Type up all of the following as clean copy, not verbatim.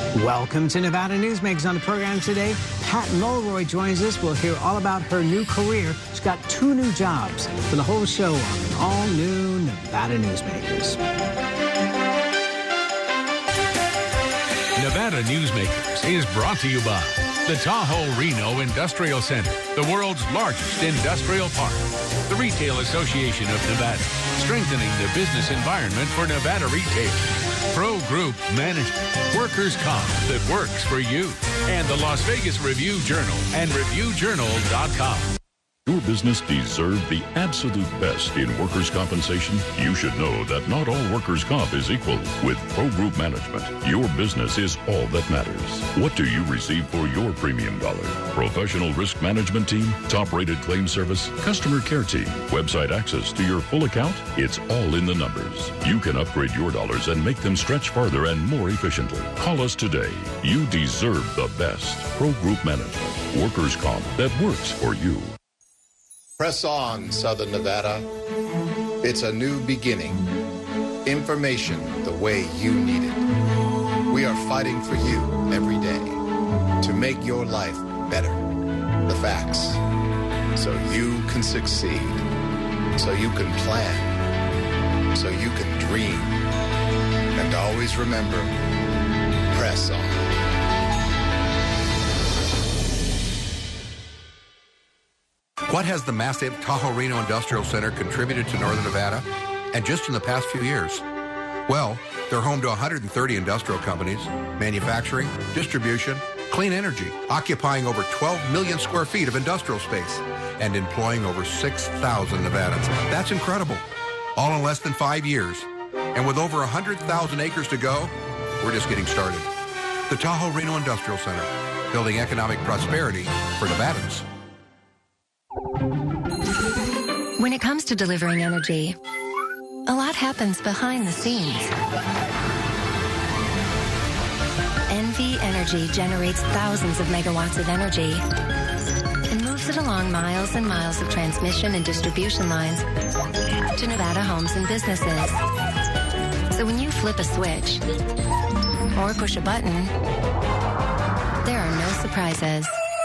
Welcome to Nevada Newsmakers. On the program today, Pat Mulroy joins us. We'll hear all about her new career. She's got 2 new jobs for the whole show on an all-new Nevada Newsmakers. Nevada Newsmakers is brought to you by the Tahoe Reno Industrial Center, the world's largest industrial park. The Retail Association of Nevada, strengthening the business environment for Nevada retail. Pro Group Management, workers' comp that works for you. And the Las Vegas Review-Journal and ReviewJournal.com. Your business deserves the absolute best in workers' compensation. You should know that not all workers' comp is equal. With Pro Group Management, your business is all that matters. What do you receive for your premium dollar? Professional risk management team, top-rated claim service, customer care team, website access to your full account? It's all in the numbers. You can upgrade your dollars and make them stretch farther and more efficiently. Call us today. You deserve the best. Pro Group Management, workers' comp that works for you. Press on, Southern Nevada. It's a new beginning. Information the way you need it. We are fighting for you every day to make your life better. The facts. So you can succeed. So you can plan. So you can dream. And always remember, press on. What has the massive Tahoe Reno Industrial Center contributed to Northern Nevada? And just in the past few years? Well, they're home to 130 industrial companies, manufacturing, distribution, clean energy, occupying over 12 million square feet of industrial space, and employing over 6,000 Nevadans. That's incredible. All in less than 5 years. And with over 100,000 acres to go, we're just getting started. The Tahoe Reno Industrial Center, building economic prosperity for Nevadans. When it comes to delivering energy, a lot happens behind the scenes. NV Energy generates thousands of megawatts of energy and moves it along miles and miles of transmission and distribution lines to Nevada homes and businesses. So when you flip a switch or push a button, there are no surprises.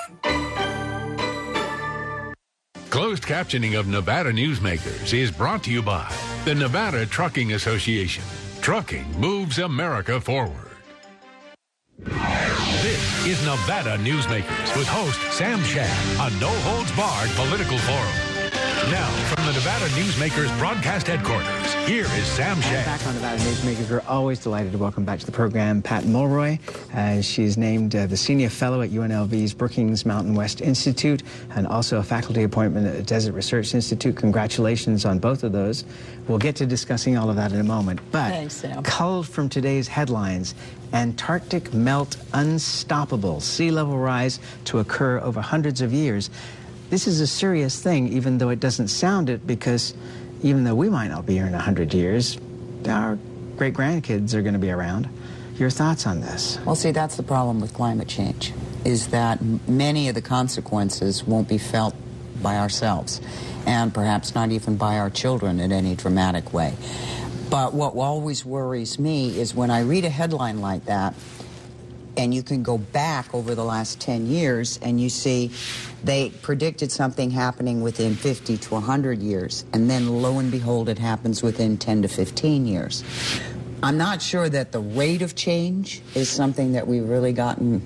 Closed captioning of Nevada Newsmakers is brought to you by the Nevada Trucking Association. Trucking moves America forward. This is Nevada Newsmakers with host Sam Shad, a no-holds-barred political forum. Now, from the Nevada Newsmakers broadcast headquarters, here is Sam Shad. Back on Nevada Newsmakers, we're always delighted to welcome back to the program Pat Mulroy. She's named the Senior Fellow at UNLV's Brookings Mountain West Institute and also a faculty appointment at the Desert Research Institute. Congratulations on both of those. We'll get to discussing all of that in a moment. But thanks, Sam. Culled from today's headlines, Antarctic melt unstoppable, sea level rise to occur over hundreds of years. This is a serious thing, even though it doesn't sound it, because even though we might not be here in 100 years, our great-grandkids are going to be around. Your thoughts on this? Well, see, that's the problem with climate change, is that many of the consequences won't be felt by ourselves, and perhaps not even by our children in any dramatic way. But what always worries me is when I read a headline like that, and you can go back over the last 10 years and you see they predicted something happening within 50 to 100 years, and then lo and behold, it happens within 10 to 15 years. I'm not sure that the rate of change is something that we've really gotten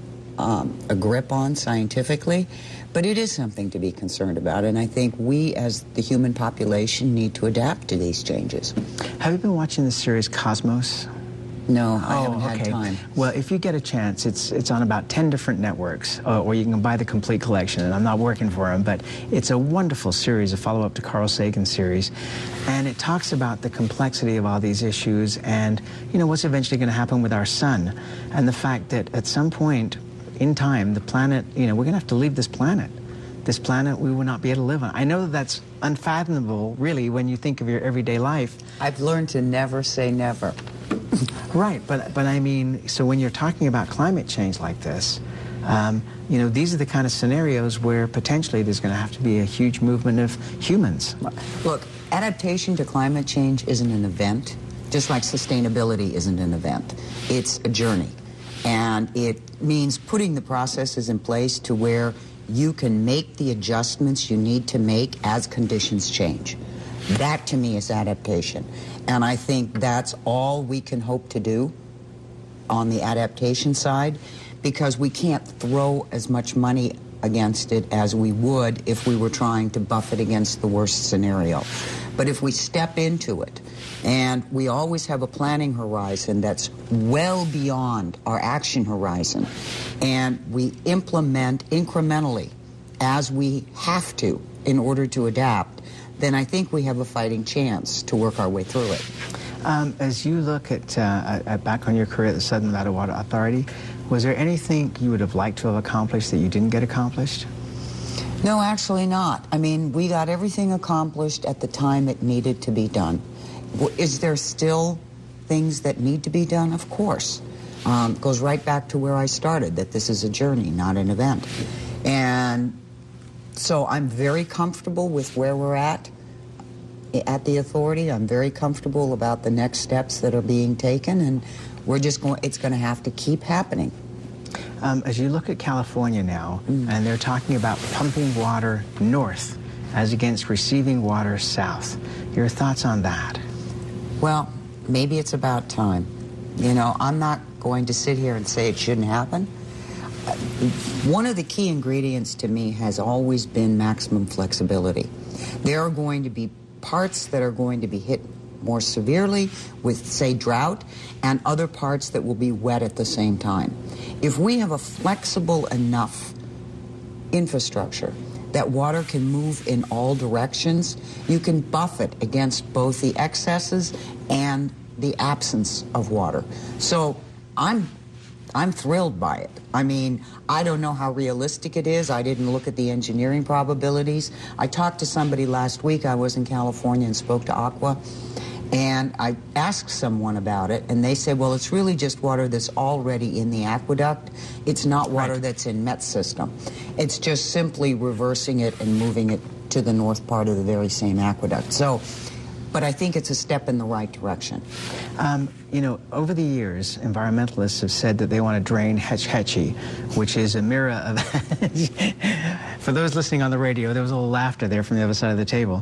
a grip on scientifically, but it is something to be concerned about, and I think we as the human population need to adapt to these changes. Have you been watching the series Cosmos? No, I haven't had time. Well, if you get a chance, it's on about 10 different networks, or you can buy the complete collection, and I'm not working for them, but it's a wonderful series, a follow-up to Carl Sagan's series, and it talks about the complexity of all these issues and, you know, what's eventually going to happen with our sun, and the fact that at some point in time, the planet, you know, we're going to have to leave this planet. This planet we will not be able to live on. I know that's unfathomable, really, when you think of your everyday life. I've learned to never say never. Right, but I mean, so when you're talking about climate change like this, you know, these are the kind of scenarios where potentially there's going to have to be a huge movement of humans. Look, adaptation to climate change isn't an event, just like sustainability isn't an event. It's a journey. And it means putting the processes in place to where you can make the adjustments you need to make as conditions change. That, to me, is adaptation. And I think that's all we can hope to do on the adaptation side, because we can't throw as much money against it as we would if we were trying to buff it against the worst scenario. But if we step into it, and we always have a planning horizon that's well beyond our action horizon, and we implement incrementally as we have to in order to adapt, then I think we have a fighting chance to work our way through it. As you look at back on your career at the Southern Nevada Water Authority, was there anything you would have liked to have accomplished that you didn't get accomplished? No, actually not. I mean, we got everything accomplished at the time it needed to be done. Is there still things that need to be done? Of course. Goes right back to where I started, that this is a journey, not an event. And so I'm very comfortable with where we're at the authority. I'm very comfortable about the next steps that are being taken, and it's going to have to keep happening. As you look at California now, and they're talking about pumping water north as against receiving water south, your thoughts on that? Well, maybe it's about time. You know, I'm not going to sit here and say it shouldn't happen. One of the key ingredients to me has always been maximum flexibility. There are going to be parts that are going to be hit more severely with, say, drought, and other parts that will be wet at the same time. If we have a flexible enough infrastructure that water can move in all directions, you can buff it against both the excesses and the absence of water. So I'm thrilled by it. I mean, I don't know how realistic it is. I didn't look at the engineering probabilities. I talked to somebody last week. I was in California and spoke to Aqua, and I asked someone about it, and they said, well, it's really just water that's already in the aqueduct. It's not water that's in MET system. It's just simply reversing it and moving it to the north part of the very same aqueduct. So, but I think it's a step in the right direction. You know, over the years, environmentalists have said that they want to drain Hetch Hetchy, which is a mirror of... For those listening on the radio, there was a little laughter there from the other side of the table.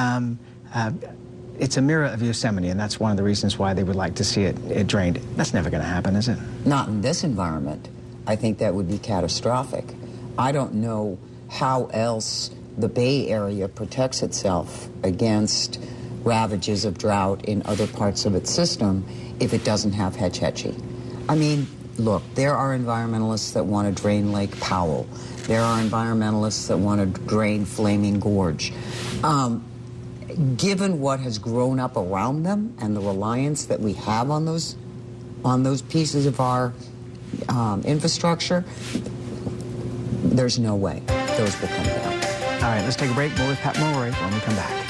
It's a mirror of Yosemite, and that's one of the reasons why they would like to see it drained. That's never going to happen, is it? Not in this environment. I think that would be catastrophic. I don't know how else the Bay Area protects itself against ravages of drought in other parts of its system if it doesn't have Hetch Hetchy. I mean, look, there are environmentalists that want to drain Lake Powell. There are environmentalists that want to drain Flaming Gorge. Given what has grown up around them and the reliance that we have on those pieces of our infrastructure, there's no way those will come down. All right, let's take a break. More with Pat Mulroy when we come back.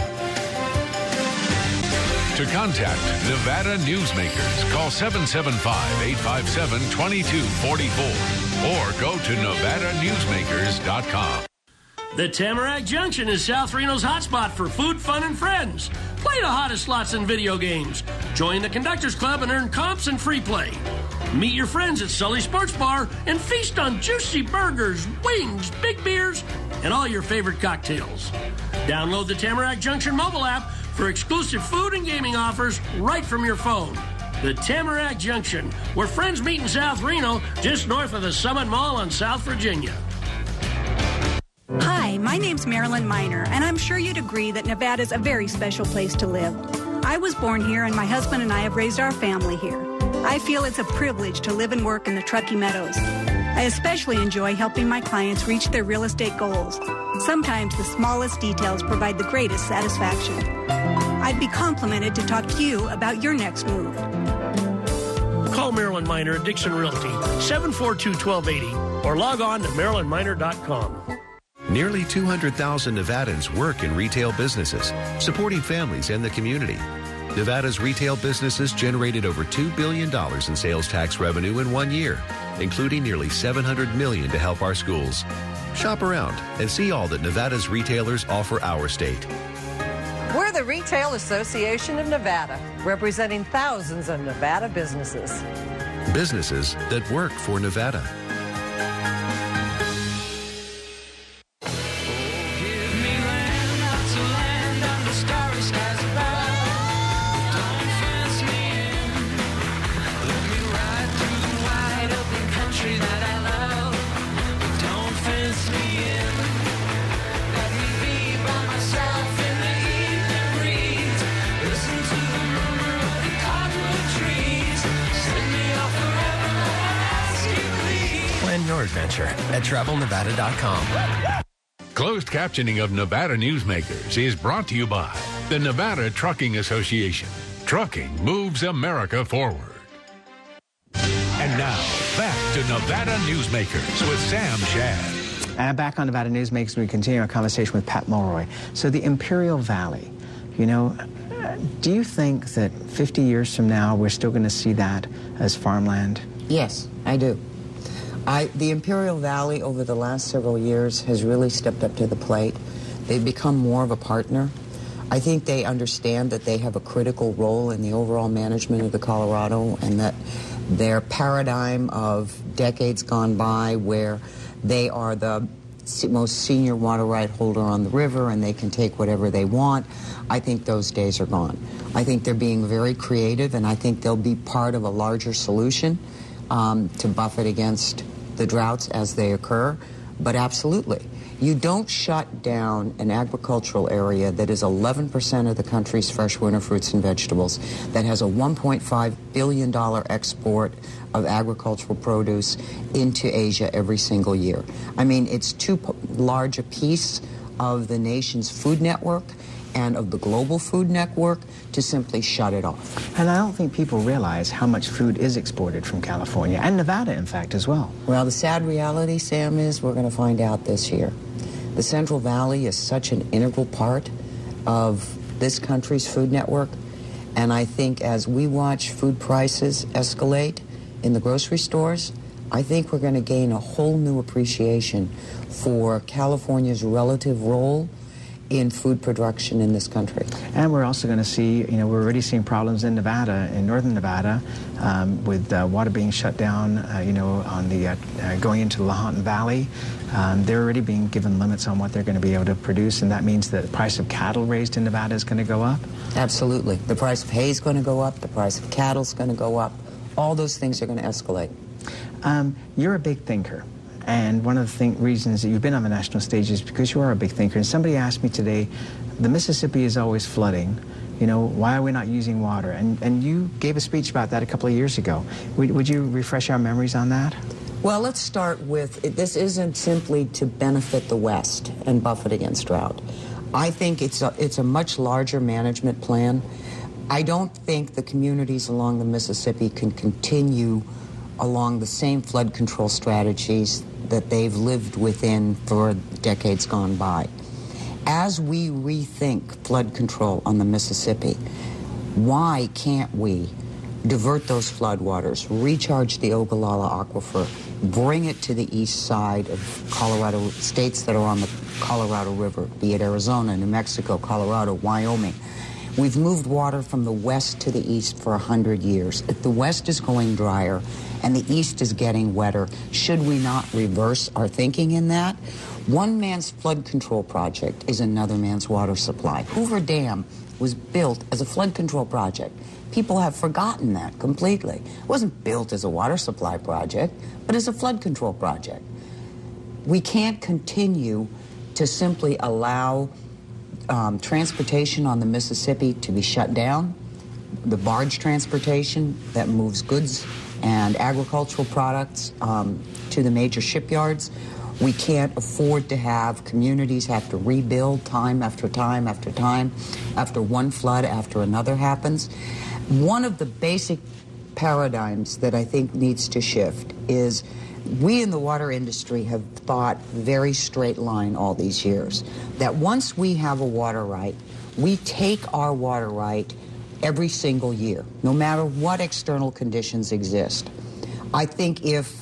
To contact Nevada Newsmakers, call 775-857-2244 or go to NevadaNewsmakers.com. The Tamarack Junction is South Reno's hotspot for food, fun, and friends. Play the hottest slots and video games. Join the Conductors Club and earn comps and free play. Meet your friends at Sully Sports Bar and feast on juicy burgers, wings, big beers, and all your favorite cocktails. Download the Tamarack Junction mobile app for exclusive food and gaming offers right from your phone. The Tamarack Junction, where friends meet in South Reno, just north of the Summit Mall on South Virginia. Hi, my name's Marilyn Miner, and I'm sure you'd agree that Nevada's a very special place to live. I was born here, and my husband and I have raised our family here. I feel it's a privilege to live and work in the Truckee Meadows. I especially enjoy helping my clients reach their real estate goals. Sometimes the smallest details provide the greatest satisfaction. I'd be complimented to talk to you about your next move. Call Marilyn Miner at Dixon Realty, 742-1280, or log on to MarilynMiner.com. Nearly 200,000 Nevadans work in retail businesses, supporting families and the community. Nevada's retail businesses generated over $2 billion in sales tax revenue in 1 year, including nearly $700 million to help our schools. Shop around and see all that Nevada's retailers offer our state. We're the Retail Association of Nevada, representing thousands of Nevada businesses. Businesses that work for Nevada. Your adventure at TravelNevada.com. Closed captioning of Nevada Newsmakers is brought to you by the Nevada Trucking Association. Trucking moves America forward. And now, back to Nevada Newsmakers with Sam Shad. Back on Nevada Newsmakers, we continue our conversation with Pat Mulroy. So the Imperial Valley, you know, do you think that 50 years from now we're still going to see that as farmland? Yes, I do. The Imperial Valley over the last several years has really stepped up to the plate. They've become more of a partner. I think they understand that they have a critical role in the overall management of the Colorado, and that their paradigm of decades gone by where they are the most senior water right holder on the river and they can take whatever they want, I think those days are gone. I think they're being very creative, and I think they'll be part of a larger solution to buffet against the droughts as they occur. But absolutely, you don't shut down an agricultural area that is 11% of the country's fresh winter fruits and vegetables, that has a $1.5 billion export of agricultural produce into Asia every single year. I mean, it's too large a piece of the nation's food network and of the global food network to simply shut it off. And I don't think people realize how much food is exported from California, and Nevada, in fact, as well. Well, the sad reality, Sam, is we're going to find out this year. The Central Valley is such an integral part of this country's food network, and I think as we watch food prices escalate in the grocery stores, I think we're going to gain a whole new appreciation for California's relative role in food production in this country. And we're also going to see, you know, we're already seeing problems in Nevada, in northern Nevada, with water being shut down, you know, on the going into the Lahontan Valley. They're already being given limits on what they're going to be able to produce, and that means that the price of cattle raised in Nevada is going to go up? Absolutely. The price of hay is going to go up, the price of cattle is going to go up. All those things are going to escalate. You're a big thinker. And one of the reasons that you've been on the national stage is because you are a big thinker. And somebody asked me today, the Mississippi is always flooding. You know, why are we not using water? And you gave a speech about that a couple of years ago. Would you refresh our memories on that? Well, let's start with, this isn't simply to benefit the West and buffet against drought. I think it's a much larger management plan. I don't think the communities along the Mississippi can continue along the same flood control strategies that they've lived within for decades gone by. As we rethink flood control on the Mississippi, why can't we divert those floodwaters, recharge the Ogallala Aquifer, bring it to the east side of Colorado, states that are on the Colorado River, be it Arizona, New Mexico, Colorado, Wyoming. We've moved water from the west to the east for 100 years. If the west is going drier and the east is getting wetter, should we not reverse our thinking in that? One man's flood control project is another man's water supply. Hoover Dam was built as a flood control project. People have forgotten that completely. It wasn't built as a water supply project, but as a flood control project. We can't continue to simply allow transportation on the Mississippi to be shut down, the barge transportation that moves goods and agricultural products to the major shipyards. We can't afford to have communities have to rebuild time after time after time after one flood after another happens. One of the basic paradigms that I think needs to shift is we in the water industry have thought very straight line all these years, that once we have a water right, we take our water right every single year, no matter what external conditions exist. I think if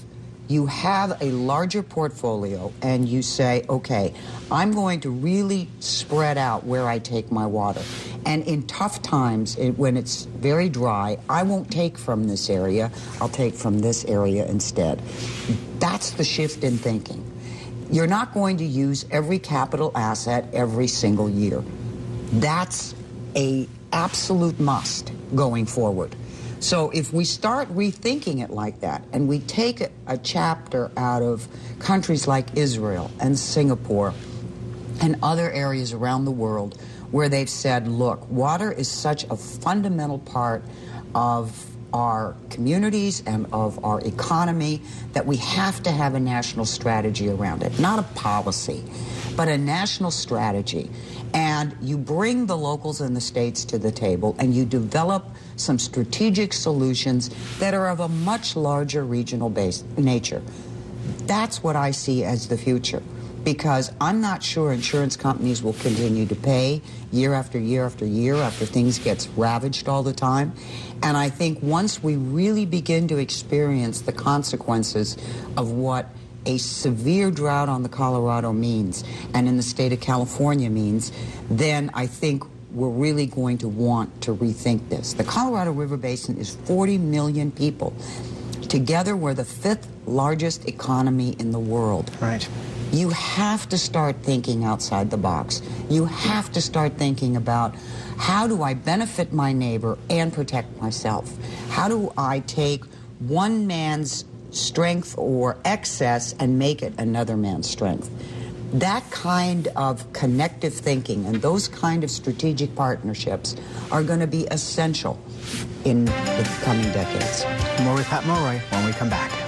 you have a larger portfolio and you say, okay, I'm going to really spread out where I take my water. And in tough times, when it's very dry, I won't take from this area. I'll take from this area instead. That's the shift in thinking. You're not going to use every capital asset every single year. That's an absolute must going forward. So if we start rethinking it like that, and we take a chapter out of countries like Israel and Singapore and other areas around the world where they've said, look, water is such a fundamental part of our communities and of our economy that we have to have a national strategy around it. Not a policy, but a national strategy. And you bring the locals and the states to the table and you develop some strategic solutions that are of a much larger regional nature. That's what I see as the future, because I'm not sure insurance companies will continue to pay year after year after year after things get ravaged all the time. And I think once we really begin to experience the consequences of what a severe drought on the Colorado means and in the state of California means, then I think we're really going to want to rethink this. The Colorado River Basin is 40 million people. Together, we're the 5th largest economy in the world. Right. You have to start thinking outside the box. You have to start thinking about, how do I benefit my neighbor and protect myself? How do I take one man's strength or excess and make it another man's strength? That kind of connective thinking and those kind of strategic partnerships are going to be essential in the coming decades. More with Pat Mulroy when we come back.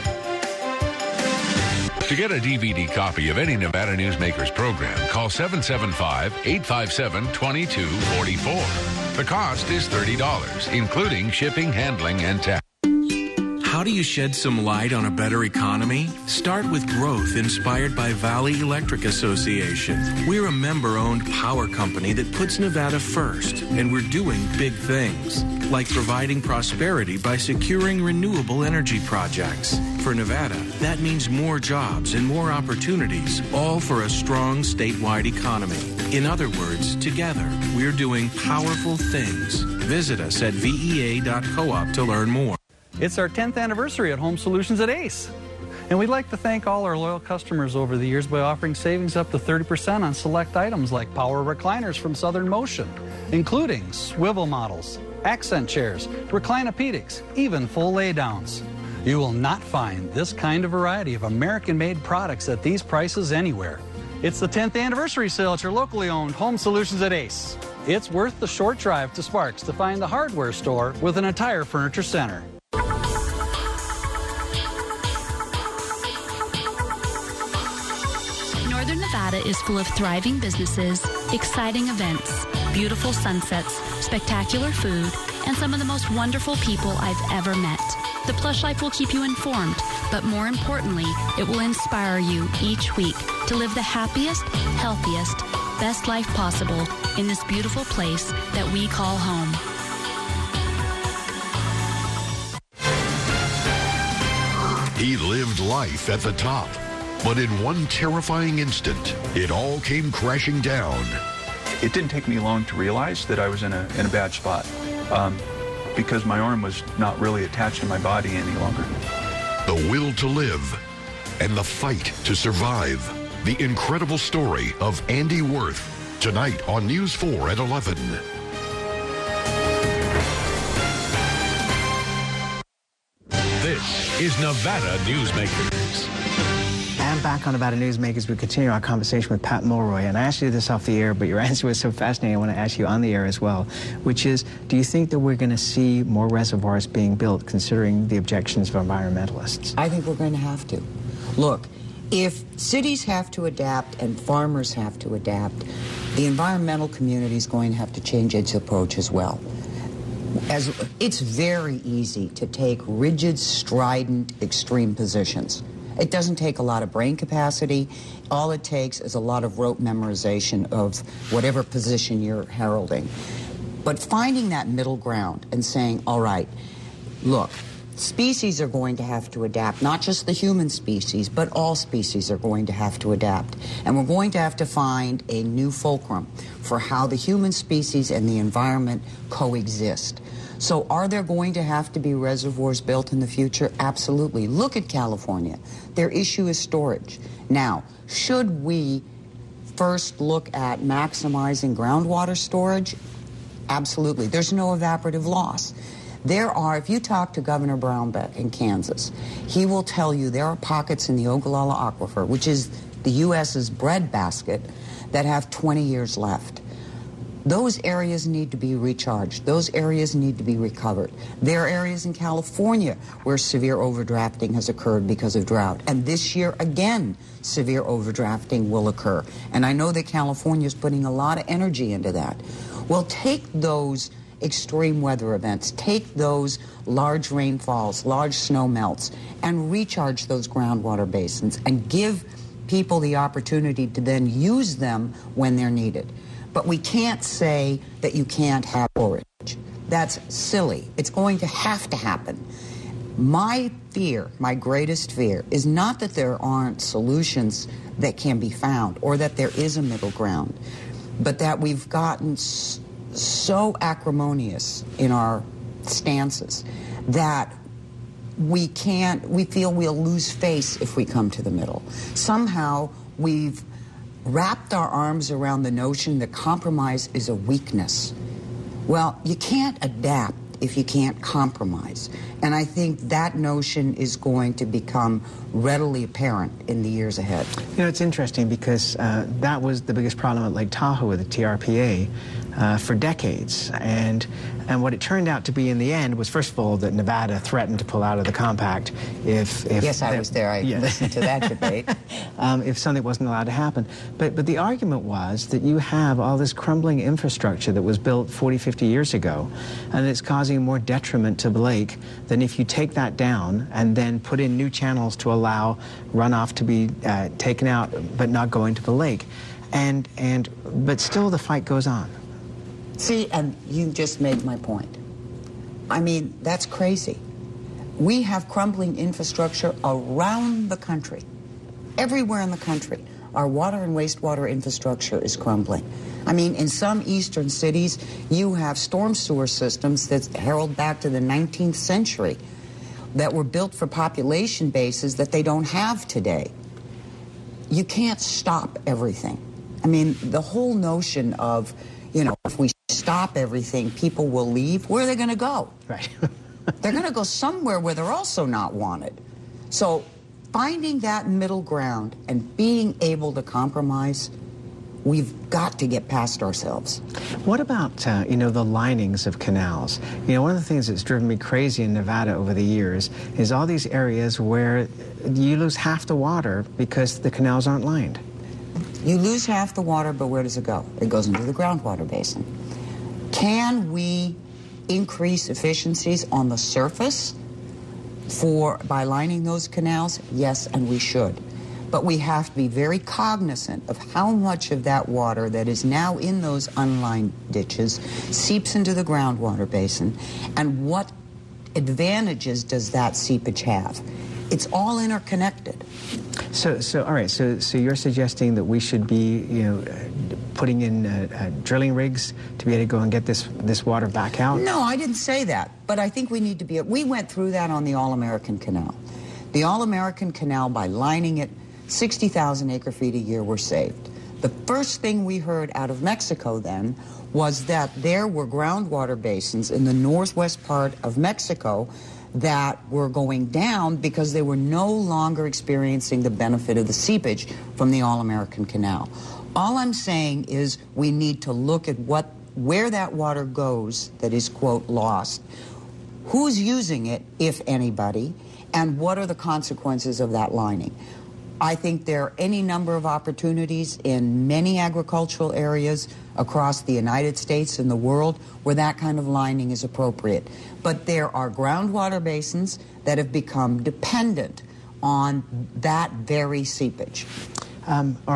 To get a DVD copy of any Nevada Newsmakers program, call 775-857-2244. The cost is $30, including shipping, handling, and tax. How do you shed some light on a better economy? Start with growth inspired by Valley Electric Association. We're a member-owned power company that puts Nevada first, and we're doing big things, like providing prosperity by securing renewable energy projects. For Nevada, that means more jobs and more opportunities, all for a strong statewide economy. In other words, together, we're doing powerful things. Visit us at vea.coop to learn more. It's our 10th anniversary at Home Solutions at Ace. And we'd like to thank all our loyal customers over the years by offering savings up to 30% on select items like power recliners from Southern Motion, including swivel models, accent chairs, reclinopedics, even full laydowns. You will not find this kind of variety of American-made products at these prices anywhere. It's the 10th anniversary sale at your locally owned Home Solutions at Ace. It's worth the short drive to Sparks to find the hardware store with an entire furniture center. Northern Nevada is full of thriving businesses, exciting events, beautiful sunsets, spectacular food, and some of the most wonderful people I've ever met. The Plush Life will keep you informed, but more importantly, it will inspire you each week to live the happiest, healthiest, best life possible in this beautiful place that we call home. He lived life at the top. But in one terrifying instant, it all came crashing down. It didn't take me long to realize that I was in a bad spot because my arm was not really attached to my body any longer. The will to live and the fight to survive. The incredible story of Andy Worth, tonight on News 4 at 11. This is Nevada Newsmakers. And back on Nevada Newsmakers, we continue our conversation with Pat Mulroy. And I asked you this off the air, but your answer was so fascinating, I want to ask you on the air as well, which is, do you think that we're going to see more reservoirs being built, considering the objections of environmentalists? I think we're going to have to. Look, if cities have to adapt and farmers have to adapt, the environmental community is going to have to change its approach as well. It's very easy to take rigid, strident, extreme positions. It doesn't take a lot of brain capacity. All it takes is a lot of rote memorization of whatever position you're heralding. But finding that middle ground and saying, all right, look, Species are going to have to adapt, not just the human species, but all species are going to have to adapt. And we're going to have to find a new fulcrum for how the human species and the environment coexist. So are there going to have to be reservoirs built in the future? Absolutely. Look at California. Their issue is storage. Now, should we first look at maximizing groundwater storage? Absolutely. There's no evaporative loss. There are, if you talk to Governor Brownback in Kansas, he will tell you there are pockets in the Ogallala Aquifer, which is the U.S.'s breadbasket, that have 20 years left. Those areas need to be recharged. Those areas need to be recovered. There are areas in California where severe overdrafting has occurred because of drought. And this year, again, severe overdrafting will occur. And I know that California is putting a lot of energy into that. Well, take those extreme weather events, take those large rainfalls, large snow melts, and recharge those groundwater basins and give people the opportunity to then use them when they're needed. But we can't say that you can't have storage. That's silly. It's going to have to happen. My fear, my greatest fear, is not that there aren't solutions that can be found or that there is a middle ground, but that we've gotten so acrimonious in our stances that we feel we'll lose face if we come to the middle. Somehow we've wrapped our arms around the notion that compromise is a weakness. Well, you can't adapt if you can't compromise. And I think that notion is going to become readily apparent in the years ahead. You know, it's interesting because that was the biggest problem at Lake Tahoe with the TRPA for decades. And what it turned out to be in the end was, first of all, that Nevada threatened to pull out of the compact if yes, I was there. I listened to that debate. If something wasn't allowed to happen. But the argument was that you have all this crumbling infrastructure that was built 40, 50 years ago, and it's causing more detriment to the lake than if you take that down and then put in new channels to allow runoff to be taken out but not go into the lake. But still the fight goes on. See, and you just made my point. I mean, that's crazy. We have crumbling infrastructure around the country. Everywhere in the country, our water and wastewater infrastructure is crumbling. I mean, in some eastern cities, you have storm sewer systems that herald back to the 19th century that were built for population bases that they don't have today. You can't stop everything. I mean, the whole notion of, you know, if we stop everything, people will leave. Where are they going to go? Right. They're going to go somewhere where they're also not wanted. So finding that middle ground and being able to compromise, we've got to get past ourselves. What about, you know, the linings of canals? You know, one of the things that's driven me crazy in Nevada over the years is all these areas where you lose half the water because the canals aren't lined. You lose half the water, but where does it go? It goes into the groundwater basin. Can we increase efficiencies on the surface by lining those canals? Yes, and we should. But we have to be very cognizant of how much of that water that is now in those unlined ditches seeps into the groundwater basin, and what advantages does that seepage have? It's all interconnected. So all right. So you're suggesting that we should be, you know, putting in drilling rigs to be able to go and get this water back out? No, I didn't say that. But I think we need to be. We went through that on the All-American Canal. The All-American Canal, by lining it, 60,000 acre-feet a year were saved. The first thing we heard out of Mexico then was that there were groundwater basins in the northwest part of Mexico that were going down because they were no longer experiencing the benefit of the seepage from the All-American Canal. All I'm saying is we need to look at where that water goes that is, quote, lost, who's using it, if anybody, and what are the consequences of that lining. I think there are any number of opportunities in many agricultural areas across the United States and the world where that kind of lining is appropriate. But there are groundwater basins that have become dependent on that very seepage. All right.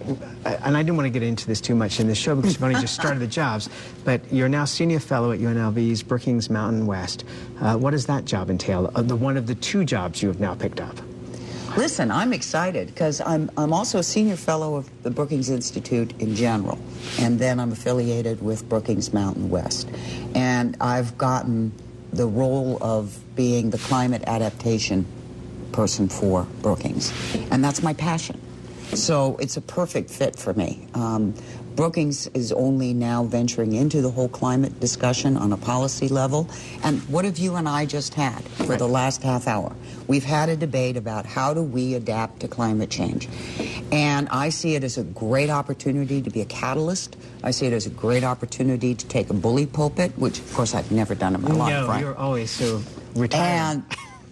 and I didn't want to get into this too much in this show because we've only just started the jobs, but you're now senior fellow at UNLV's Brookings Mountain West. What does that job entail? One of the two jobs you have now picked up. Listen, I'm excited because I'm also a senior fellow of the Brookings Institute in general, and then I'm affiliated with Brookings Mountain West. And I've gotten the role of being the climate adaptation person for Brookings, and that's my passion. So it's a perfect fit for me. Brookings is only now venturing into the whole climate discussion on a policy level. And what have you and I just had for the last half hour? We've had a debate about how do we adapt to climate change. And I see it as a great opportunity to be a catalyst. I see it as a great opportunity to take a bully pulpit, which, of course, I've never done in my life. No, you're always so retired.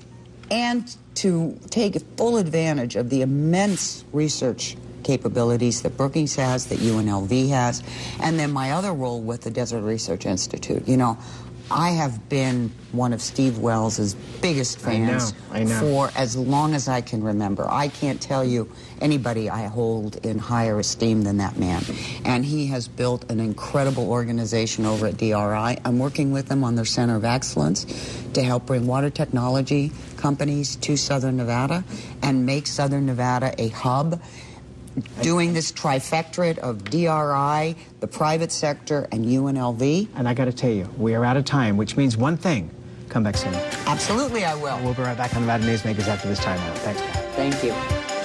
And to take full advantage of the immense research capabilities that Brookings has, that UNLV has, and then my other role with the Desert Research Institute. You know, I have been one of Steve Wells' biggest fans I know. for as long as I can remember. I can't tell you anybody I hold in higher esteem than that man. And he has built an incredible organization over at DRI. I'm working with them on their Center of Excellence to help bring water technology companies to Southern Nevada and make Southern Nevada a hub, doing this trifecta of DRI, the private sector, and UNLV. And I got to tell you, we are out of time, which means one thing. Come back soon. Absolutely, I will. We'll be right back on Nevada Newsmakers after this timeout. Thanks, Pat. Thank you.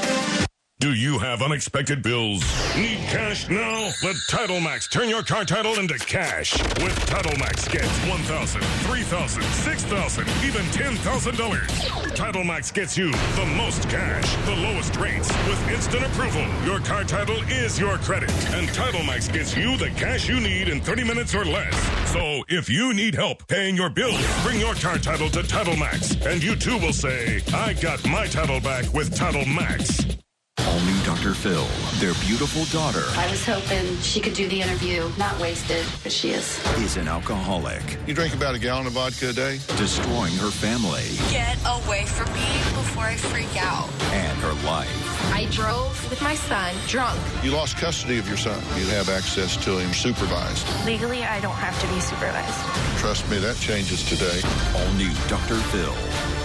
Do you have unexpected bills? Need cash now? Let Title Max turn your car title into cash. With Title Max, get $1,000, $3,000, $6,000, even $10,000. Title Max gets you the most cash, the lowest rates, with instant approval. Your car title is your credit, and Title Max gets you the cash you need in 30 minutes or less. So if you need help paying your bills, bring your car title to Title Max, and you too will say, I got my title back with Title Max. All new Dr. Phil, their beautiful daughter. I was hoping she could do the interview, not wasted, but she is. Is an alcoholic. You drink about a gallon of vodka a day? Destroying her family. Get away from me before I freak out. And her life. I drove with my son, drunk. You lost custody of your son. You have access to him supervised. Legally, I don't have to be supervised. Trust me, that changes today. All new Dr. Phil.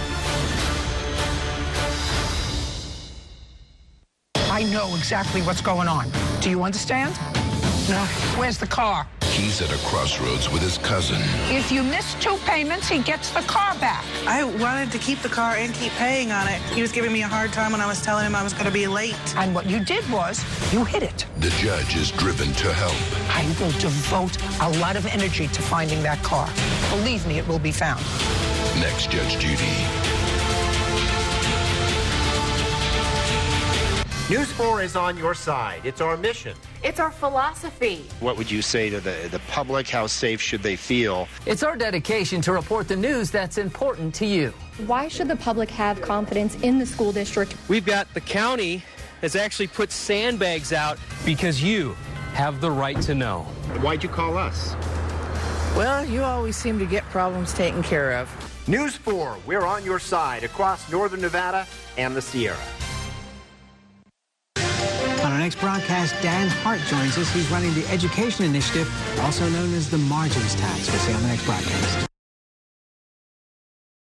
I know exactly what's going on. Do you understand? No. Where's the car? He's at a crossroads with his cousin. If you miss 2 payments, he gets the car back. I wanted to keep the car and keep paying on it. He was giving me a hard time when I was telling him I was going to be late. And what you did was, you hit it. The judge is driven to help. I will devote a lot of energy to finding that car. Believe me, it will be found. Next, Judge Judy. News 4 is on your side. It's our mission. It's our philosophy. What would you say to the public? How safe should they feel? It's our dedication to report the news that's important to you. Why should the public have confidence in the school district? We've got the county has actually put sandbags out because you have the right to know. Why'd you call us? Well, you always seem to get problems taken care of. News 4, we're on your side across northern Nevada and the Sierra. On our next broadcast, Dan Hart joins us. He's running the Education Initiative, also known as the Margins Tax. We'll see you on the next broadcast.